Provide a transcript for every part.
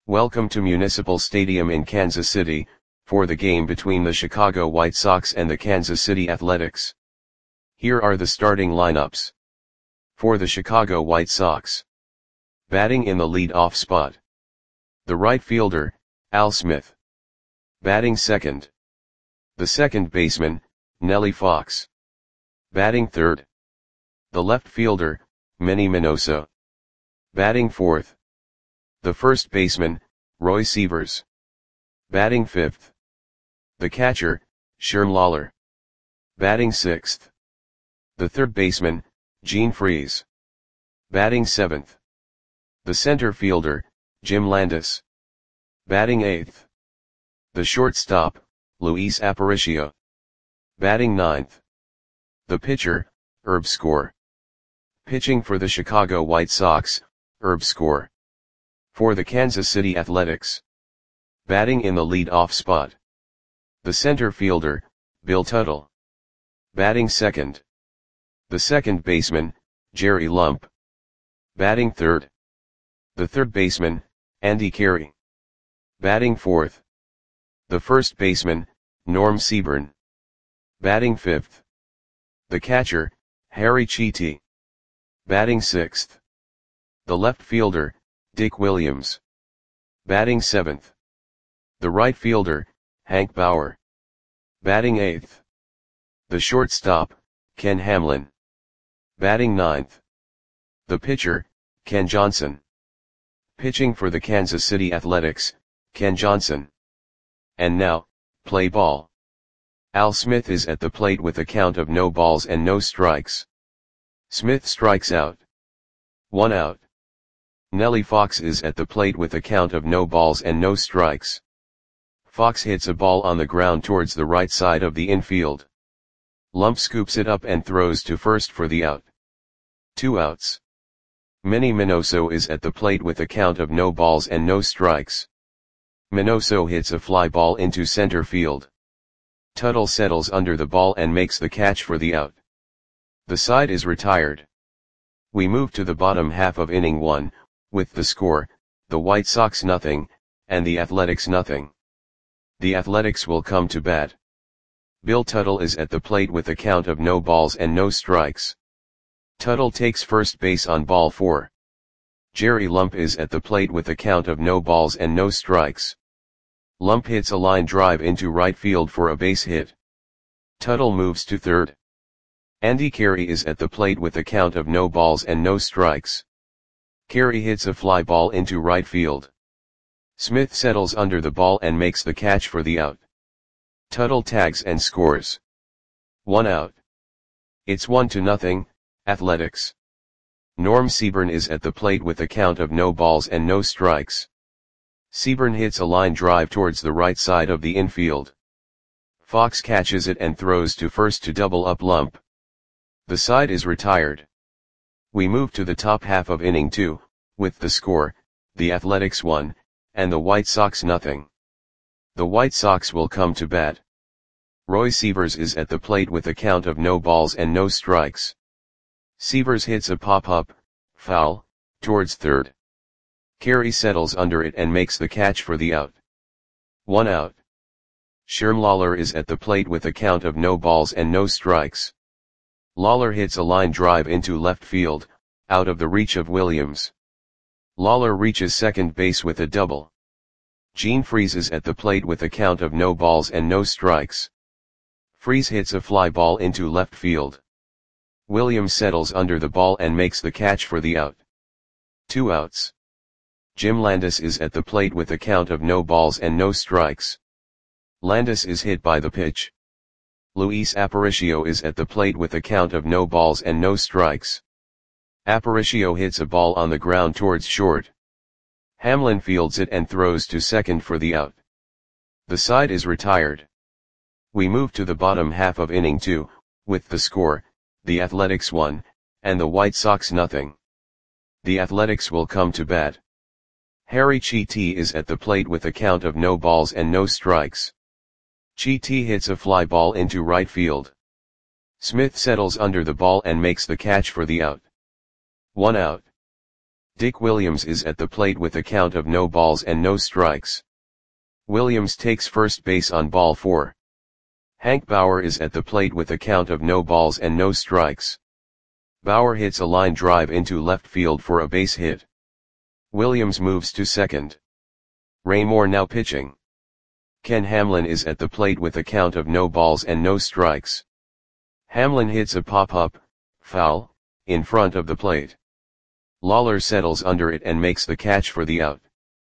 Welcome to Municipal Stadium in Kansas City, for the game between the Chicago White Sox and the Kansas City Athletics. Here are the starting lineups. For the Chicago White Sox. Batting in the lead-off spot. The right fielder, Al Smith. Batting second. The second baseman, Nellie Fox. Batting third. The left fielder, Manny Minoso. Batting fourth. The first baseman, Roy Sievers. Batting fifth. The catcher, Sherm Lawler. Batting sixth. The third baseman, Gene Freese. Batting seventh. The center fielder, Jim Landis. Batting eighth. The shortstop, Luis Aparicio. Batting ninth. The pitcher, Herb Score. Pitching for the Chicago White Sox, Herb Score. For the Kansas City Athletics. Batting in the lead-off spot. The center fielder, Bill Tuttle. Batting second. The second baseman, Jerry Lump. Batting third. The third baseman, Andy Carey. Batting fourth. The first baseman, Norm Seaburn. Batting fifth. The catcher, Harry Chiti. Batting sixth. The left fielder, Dick Williams. Batting seventh. The right fielder, Hank Bauer. Batting eighth. The shortstop, Ken Hamlin. Batting ninth. The pitcher, Ken Johnson. Pitching for the Kansas City Athletics, Ken Johnson. And now, play ball. Al Smith is at the plate with a count of no balls and no strikes. Smith strikes out. 1 out. Nellie Fox is at the plate with a count of no balls and no strikes. Fox hits a ball on the ground towards the right side of the infield. Lump scoops it up and throws to first for the out. 2 outs. Manny Minoso is at the plate with a count of no balls and no strikes. Minoso hits a fly ball into center field. Tuttle settles under the ball and makes the catch for the out. The side is retired. We move to the bottom half of inning 1, with the score, the White Sox nothing, and the Athletics nothing. The Athletics will come to bat. Bill Tuttle is at the plate with a count of no balls and no strikes. Tuttle takes first base on ball 4. Jerry Lump is at the plate with a count of no balls and no strikes. Lump hits a line drive into right field for a base hit. Tuttle moves to third. Andy Carey is at the plate with a count of no balls and no strikes. Carey hits a fly ball into right field. Smith settles under the ball and makes the catch for the out. Tuttle tags and scores. 1 out. It's 1-0, Athletics. Norm Seaburn is at the plate with a count of no balls and no strikes. Seaburn hits a line drive towards the right side of the infield. Fox catches it and throws to first to double up Lump. The side is retired. We move to the top half of inning 2, with the score, the Athletics 1, and the White Sox nothing. The White Sox will come to bat. Roy Sievers is at the plate with a count of no balls and no strikes. Sievers hits a pop-up, foul, towards third. Carey settles under it and makes the catch for the out. 1 out. Sherm Lawler is at the plate with a count of no balls and no strikes. Lawler hits a line drive into left field, out of the reach of Williams. Lawler reaches second base with a double. Gene Freese is at the plate with a count of no balls and no strikes. Freese hits a fly ball into left field. Williams settles under the ball and makes the catch for the out. 2 outs. Jim Landis is at the plate with a count of no balls and no strikes. Landis is hit by the pitch. Luis Aparicio is at the plate with a count of no balls and no strikes. Aparicio hits a ball on the ground towards short. Hamlin fields it and throws to second for the out. The side is retired. We move to the bottom half of inning 2, with the score, the Athletics 1, and the White Sox nothing. The Athletics will come to bat. Harry Chiti is at the plate with a count of no balls and no strikes. Chiti hits a fly ball into right field. Smith settles under the ball and makes the catch for the out. 1 out. Dick Williams is at the plate with a count of no balls and no strikes. Williams takes first base on ball 4. Hank Bauer is at the plate with a count of no balls and no strikes. Bauer hits a line drive into left field for a base hit. Williams moves to second. Ray Moore now pitching. Ken Hamlin is at the plate with a count of no balls and no strikes. Hamlin hits a pop-up, foul, in front of the plate. Lawler settles under it and makes the catch for the out.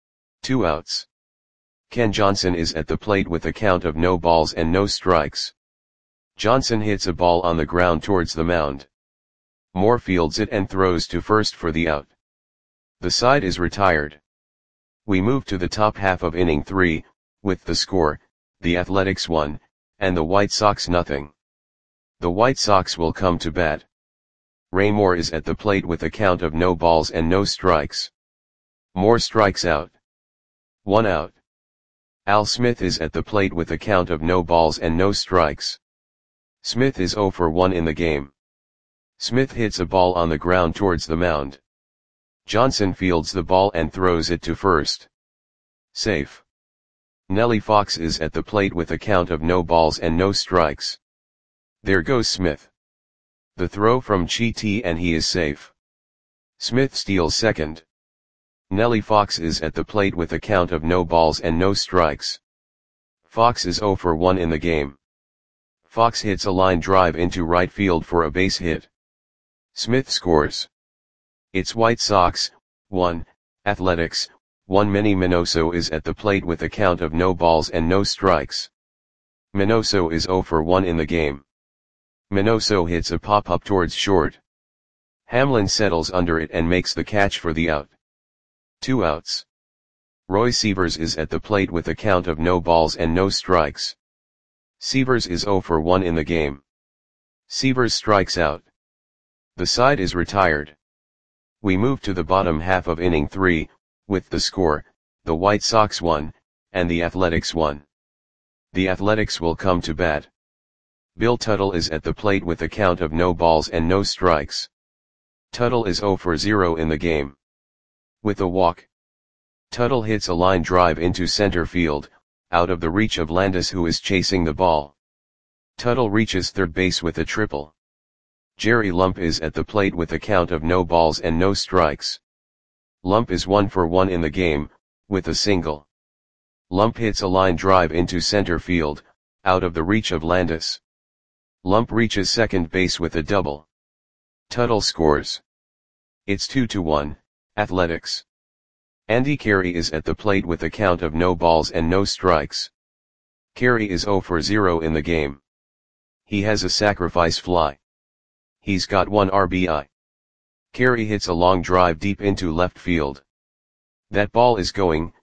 2 outs. Ken Johnson is at the plate with a count of no balls and no strikes. Johnson hits a ball on the ground towards the mound. Moore fields it and throws to first for the out. The side is retired. We move to the top half of inning 3, with the score, the Athletics 1, and the White Sox nothing. The White Sox will come to bat. Ray Moore is at the plate with a count of no balls and no strikes. Moore strikes out. 1 out. Al Smith is at the plate with a count of no balls and no strikes. Smith is 0 for 1 in the game. Smith hits a ball on the ground towards the mound. Johnson fields the ball and throws it to first. Safe. Nellie Fox is at the plate with a count of no balls and no strikes. There goes Smith. The throw from Chi and he is safe. Smith steals second. Nellie Fox is at the plate with a count of no balls and no strikes. Fox is 0 for 1 in the game. Fox hits a line drive into right field for a base hit. Smith scores. It's White Sox, 1, Athletics, 1. Manny Minoso is at the plate with a count of no balls and no strikes. Minoso is 0 for 1 in the game. Minoso hits a pop-up towards short. Hamlin settles under it and makes the catch for the out. 2 outs. Roy Sievers is at the plate with a count of no balls and no strikes. Sievers is 0 for 1 in the game. Sievers strikes out. The side is retired. We move to the bottom half of inning 3, with the score, the White Sox 1, and the Athletics 1. The Athletics will come to bat. Bill Tuttle is at the plate with a count of no balls and no strikes. Tuttle is 0 for 0 in the game. With a walk. Tuttle hits a line drive into center field, out of the reach of Landis, who is chasing the ball. Tuttle reaches third base with a triple. Jerry Lump is at the plate with a count of no balls and no strikes. Lump is 1 for 1 in the game, with a single. Lump hits a line drive into center field, out of the reach of Landis. Lump reaches second base with a double. Tuttle scores. It's 2-1, Athletics. Andy Carey is at the plate with a count of no balls and no strikes. Carey is 0 for 0 in the game. He has a sacrifice fly. He's got 1 RBI. Carey hits a long drive deep into left field. That ball is gone.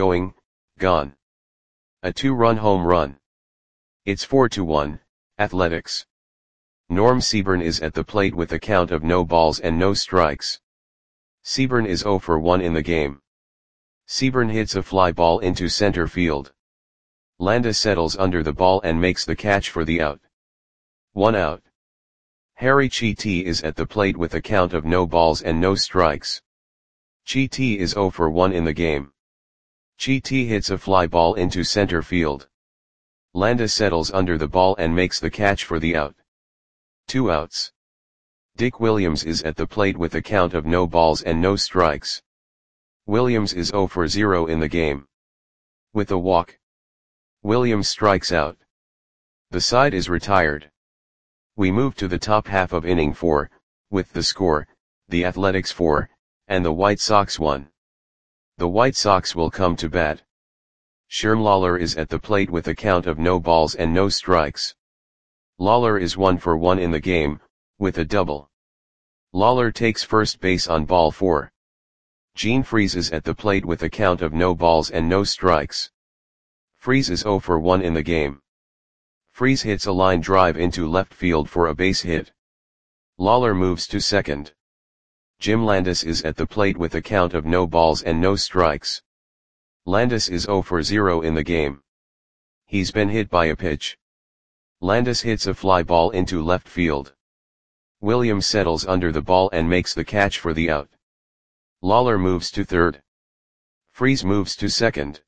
A 2-run home run. It's 4-1, Athletics. Norm Seaburn is at the plate with a count of no balls and no strikes. Seaburn is 0 for 1 in the game. Seaburn hits a fly ball into center field. Landis settles under the ball and makes the catch for the out. 1 out. Harry Chi is at the plate with a count of no balls and no strikes. Chi is 0 for 1 in the game. Chi hits a fly ball into center field. Landis settles under the ball and makes the catch for the out. 2 outs. Dick Williams is at the plate with a count of no balls and no strikes. Williams is 0 for 0 in the game. With a walk. Williams strikes out. The side is retired. We move to the top half of inning 4, with the score, the Athletics 4, and the White Sox 1. The White Sox will come to bat. Sherm Lawler is at the plate with a count of no balls and no strikes. Lawler is 1 for 1 in the game, with a double. Lawler takes first base on ball 4. Gene Freese is at the plate with a count of no balls and no strikes. Freese is 0 for 1 in the game. Freese hits a line drive into left field for a base hit. Lawler moves to second. Jim Landis is at the plate with a count of no balls and no strikes. Landis is 0 for 0 in the game. He's been hit by a pitch. Landis hits a fly ball into left field. Williams settles under the ball and makes the catch for the out. Lawler moves to third. Freese moves to second.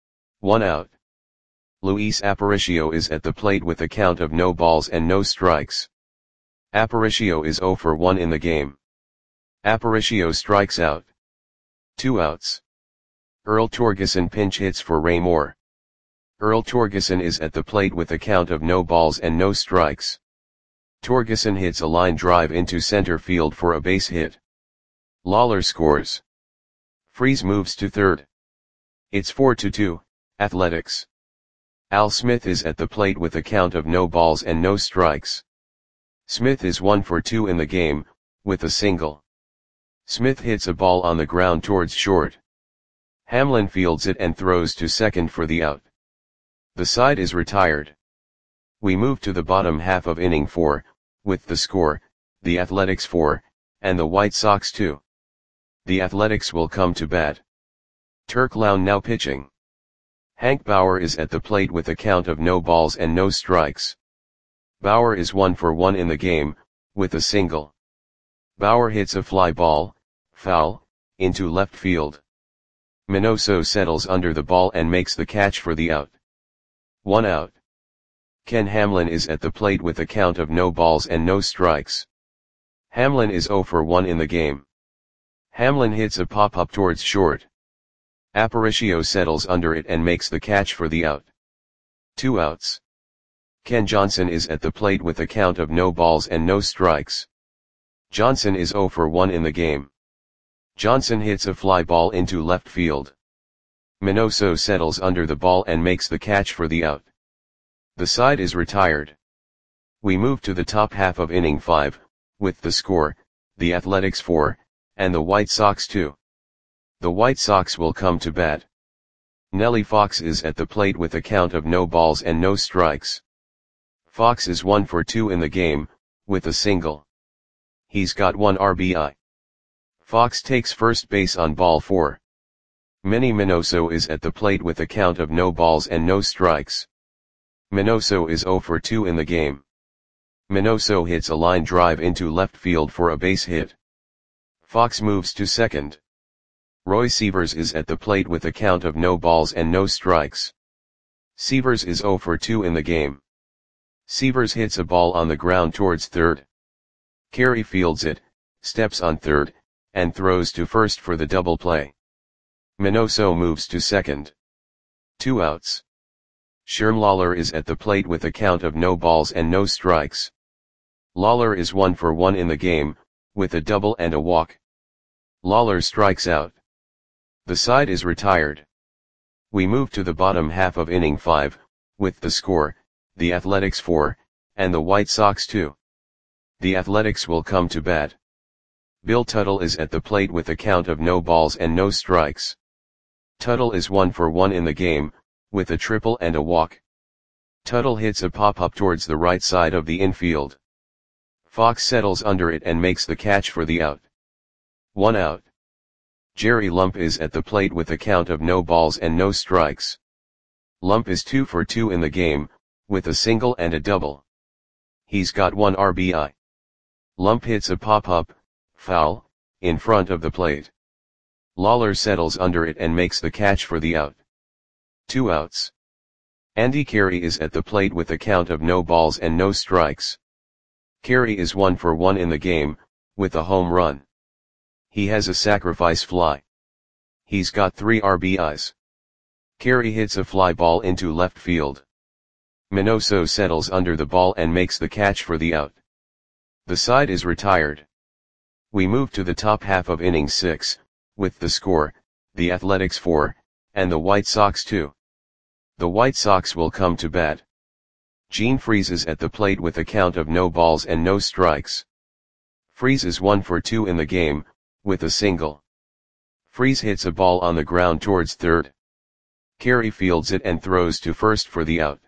1 out. Luis Aparicio is at the plate with a count of no balls and no strikes. Aparicio is 0 for 1 in the game. Aparicio strikes out. 2 outs. Earl Torgeson pinch hits for Ray Moore. Earl Torgeson is at the plate with a count of no balls and no strikes. Torgeson hits a line drive into center field for a base hit. Lawler scores. Freese moves to third. It's 4-2, Athletics. Al Smith is at the plate with a count of no balls and no strikes. Smith is 1 for 2 in the game, with a single. Smith hits a ball on the ground towards short. Hamlin fields it and throws to second for the out. The side is retired. We move to the bottom half of inning 4, with the score, the Athletics 4, and the White Sox 2. The Athletics will come to bat. Turk Lown now pitching. Hank Bauer is at the plate with a count of no balls and no strikes. Bauer is 1 for 1 in the game, with a single. Bauer hits a fly ball, foul, into left field. Minoso settles under the ball and makes the catch for the out. 1 out. Ken Hamlin is at the plate with a count of no balls and no strikes. Hamlin is 0 for 1 in the game. Hamlin hits a pop-up towards short. Aparicio settles under it and makes the catch for the out. 2 outs. Ken Johnson is at the plate with a count of no balls and no strikes. Johnson is 0 for 1 in the game. Johnson hits a fly ball into left field. Minoso settles under the ball and makes the catch for the out. The side is retired. We move to the top half of inning 5, with the score, the Athletics 4, and the White Sox 2. The White Sox will come to bat. Nellie Fox is at the plate with a count of no balls and no strikes. Fox is 1 for 2 in the game, with a single. He's got 1 RBI. Fox takes first base on ball 4. Manny Minoso is at the plate with a count of no balls and no strikes. Minoso is 0 for 2 in the game. Minoso hits a line drive into left field for a base hit. Fox moves to second. Roy Sievers is at the plate with a count of no balls and no strikes. Sievers is 0 for 2 in the game. Sievers hits a ball on the ground towards third. Carey fields it, steps on third, and throws to first for the double play. Minoso moves to second. 2 outs. Sherm Lawler is at the plate with a count of no balls and no strikes. Lawler is 1 for 1 in the game, with a double and a walk. Lawler strikes out. The side is retired. We move to the bottom half of inning 5, with the score, the Athletics 4, and the White Sox 2. The Athletics will come to bat. Bill Tuttle is at the plate with a count of no balls and no strikes. Tuttle is 1 for 1 in the game, with a triple and a walk. Tuttle hits a pop-up towards the right side of the infield. Fox settles under it and makes the catch for the out. 1 out. Jerry Lump is at the plate with a count of no balls and no strikes. Lump is 2 for 2 in the game, with a single and a double. He's got 1 RBI. Lump hits a pop-up, foul, in front of the plate. Lawler settles under it and makes the catch for the out. 2 outs. Andy Carey is at the plate with a count of no balls and no strikes. Carey is 1 for 1 in the game, with a home run. He has a sacrifice fly. He's got 3 RBIs. Carey hits a fly ball into left field. Minoso settles under the ball and makes the catch for the out. The side is retired. We move to the top half of inning 6, with the score, the Athletics 4, and the White Sox 2. The White Sox will come to bat. Gene Freese is at the plate with a count of no balls and no strikes. Freese is 1 for 2 in the game, with a single. Freese hits a ball on the ground towards third. Carey fields it and throws to first for the out.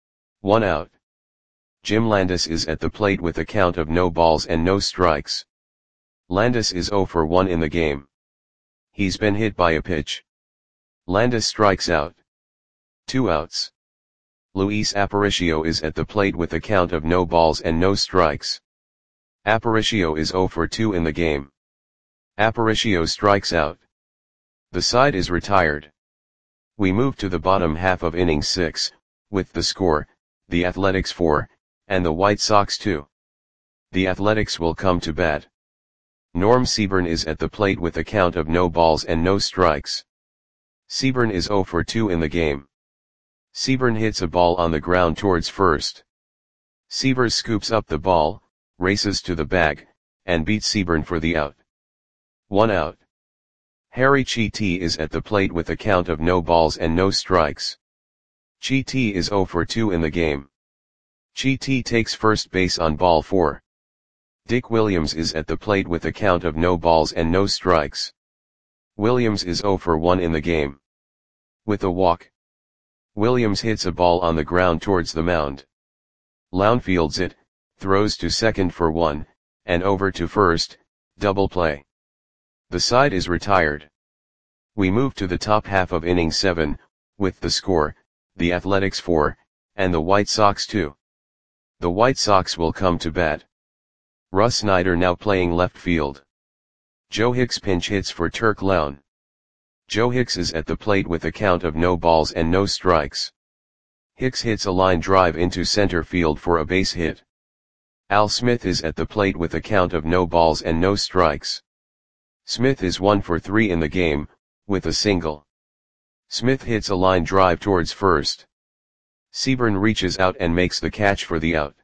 1 out. Jim Landis is at the plate with a count of no balls and no strikes. Landis is 0 for 1 in the game. He's been hit by a pitch. Landis strikes out. 2 outs. Luis Aparicio is at the plate with a count of no balls and no strikes. Aparicio is 0 for 2 in the game. Aparicio strikes out. The side is retired. We move to the bottom half of inning 6, with the score, the Athletics 4, and the White Sox 2. The Athletics will come to bat. Norm Seaburn is at the plate with a count of no balls and no strikes. Seaburn is 0 for 2 in the game. Seaburn hits a ball on the ground towards first. Severs scoops up the ball, races to the bag, and beats Seaburn for the out. 1 out. Harry Chiti is at the plate with a count of no balls and no strikes. Chiti is 0 for 2 in the game. Chiti takes first base on ball 4. Dick Williams is at the plate with a count of no balls and no strikes. Williams is 0 for 1 in the game. With a walk, Williams hits a ball on the ground towards the mound. Lown fields it, throws to second for 1, and over to first, double play. The side is retired. We move to the top half of inning 7, with the score, the Athletics 4, and the White Sox 2. The White Sox will come to bat. Russ Snyder now playing left field. Joe Hicks pinch hits for Turk Lown. Joe Hicks is at the plate with a count of no balls and no strikes. Hicks hits a line drive into center field for a base hit. Al Smith is at the plate with a count of no balls and no strikes. Smith is 1 for 3 in the game, with a single. Smith hits a line drive towards first. Seaburn reaches out and makes the catch for the out.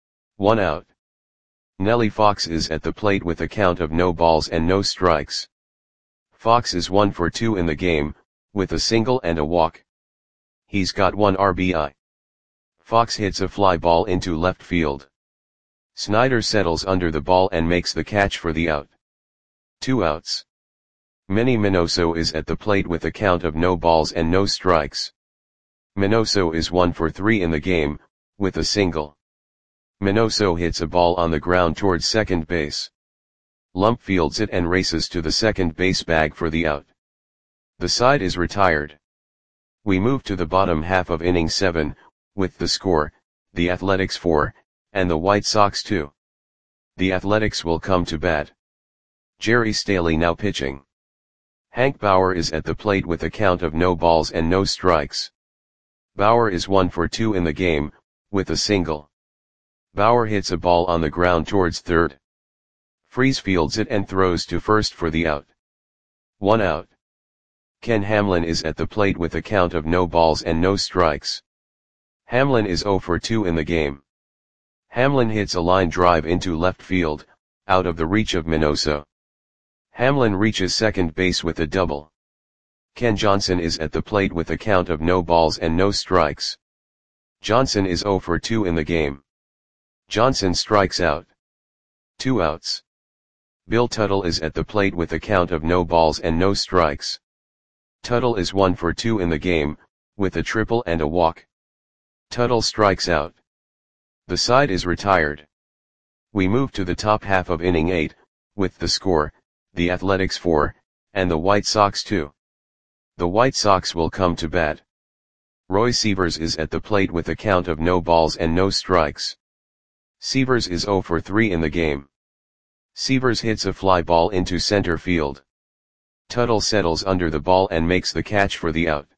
1 out. Nellie Fox is at the plate with a count of no balls and no strikes. Fox is 1 for 2 in the game, with a single and a walk. He's got 1 RBI. Fox hits a fly ball into left field. Snyder settles under the ball and makes the catch for the out. 2 outs. Manny Minoso is at the plate with a count of no balls and no strikes. Minoso is 1 for 3 in the game, with a single. Minoso hits a ball on the ground towards second base. Lump fields it and races to the second base bag for the out. The side is retired. We move to the bottom half of inning 7, with the score, the Athletics 4, and the White Sox 2. The Athletics will come to bat. Jerry Staley now pitching. Hank Bauer is at the plate with a count of no balls and no strikes. Bauer is 1 for 2 in the game, with a single. Bauer hits a ball on the ground towards third. Freese fields it and throws to first for the out. 1 out. Ken Hamlin is at the plate with a count of no balls and no strikes. Hamlin is 0 for 2 in the game. Hamlin hits a line drive into left field, out of the reach of Minoso. Hamlin reaches second base with a double. Ken Johnson is at the plate with a count of no balls and no strikes. Johnson is 0 for 2 in the game. Johnson strikes out. 2 outs. Bill Tuttle is at the plate with a count of no balls and no strikes. Tuttle is 1 for 2 in the game, with a triple and a walk. Tuttle strikes out. The side is retired. We move to the top half of inning 8, with the score, the Athletics 4, and the White Sox 2. The White Sox will come to bat. Roy Severs is at the plate with a count of no balls and no strikes. Severs is 0 for 3 in the game. Severs hits a fly ball into center field. Tuttle settles under the ball and makes the catch for the out.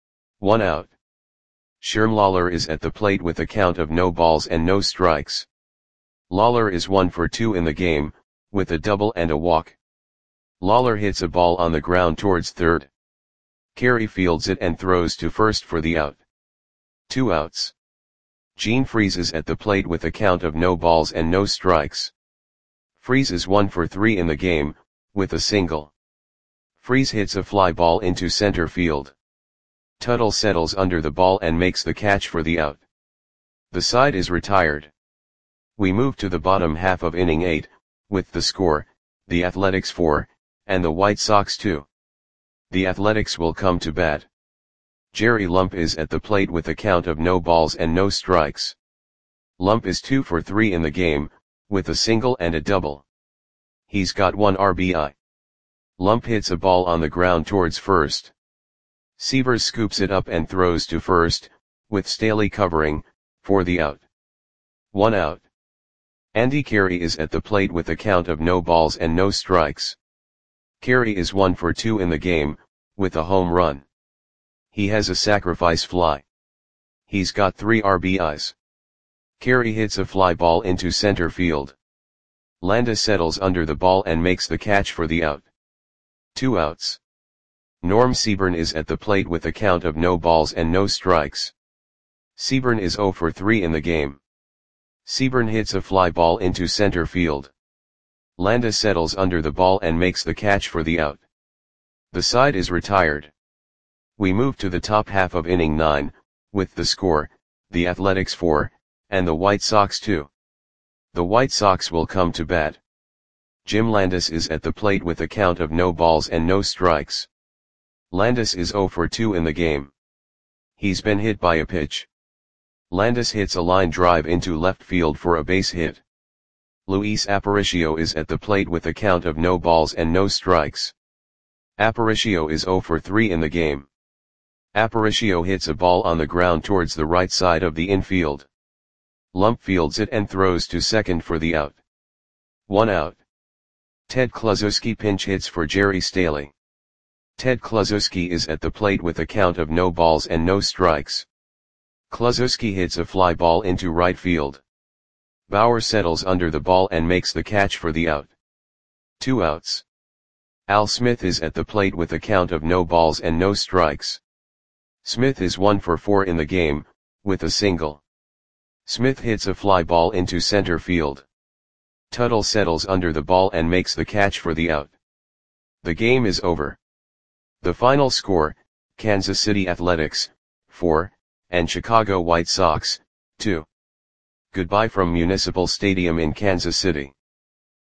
1 out. Sherm Lawler is at the plate with a count of no balls and no strikes. Lawler is 1 for 2 in the game, with a double and a walk. Lawler hits a ball on the ground towards third. Carey fields it and throws to first for the out. 2 outs. Gene Freese is at the plate with a count of no balls and no strikes. Freese is 1 for 3 in the game, with a single. Freese hits a fly ball into center field. Tuttle settles under the ball and makes the catch for the out. The side is retired. We move to the bottom half of inning 8, with the score, the Athletics 4, and the White Sox 2. The Athletics will come to bat. Jerry Lump is at the plate with a count of no balls and no strikes. Lump is 2 for 3 in the game, with a single and a double. He's got 1 RBI. Lump hits a ball on the ground towards first. Severs scoops it up and throws to first, with Staley covering, for the out. 1 out. Andy Carey is at the plate with a count of no balls and no strikes. Carey is 1 for 2 in the game, with a home run. He has a sacrifice fly. He's got 3 RBIs. Carey hits a fly ball into center field. Landis settles under the ball and makes the catch for the out. 2 outs. Norm Seaburn is at the plate with a count of no balls and no strikes. Seaburn is 0 for 3 in the game. Seaburn hits a fly ball into center field. Landis settles under the ball and makes the catch for the out. The side is retired. We move to the top half of inning 9, with the score, the Athletics 4, and the White Sox 2. The White Sox will come to bat. Jim Landis is at the plate with a count of no balls and no strikes. Landis is 0 for 2 in the game. He's been hit by a pitch. Landis hits a line drive into left field for a base hit. Luis Aparicio is at the plate with a count of no balls and no strikes. Aparicio is 0 for 3 in the game. Aparicio hits a ball on the ground towards the right side of the infield. Lump fields it and throws to second for the out. 1 out. Ted Kluszewski pinch hits for Jerry Staley. Ted Kluszewski is at the plate with a count of no balls and no strikes. Kluszewski hits a fly ball into right field. Bauer settles under the ball and makes the catch for the out. 2 outs. Al Smith is at the plate with a count of no balls and no strikes. Smith is 1 for 4 in the game, with a single. Smith hits a fly ball into center field. Tuttle settles under the ball and makes the catch for the out. The game is over. The final score, Kansas City Athletics, 4, and Chicago White Sox, 2. Goodbye from Municipal Stadium in Kansas City.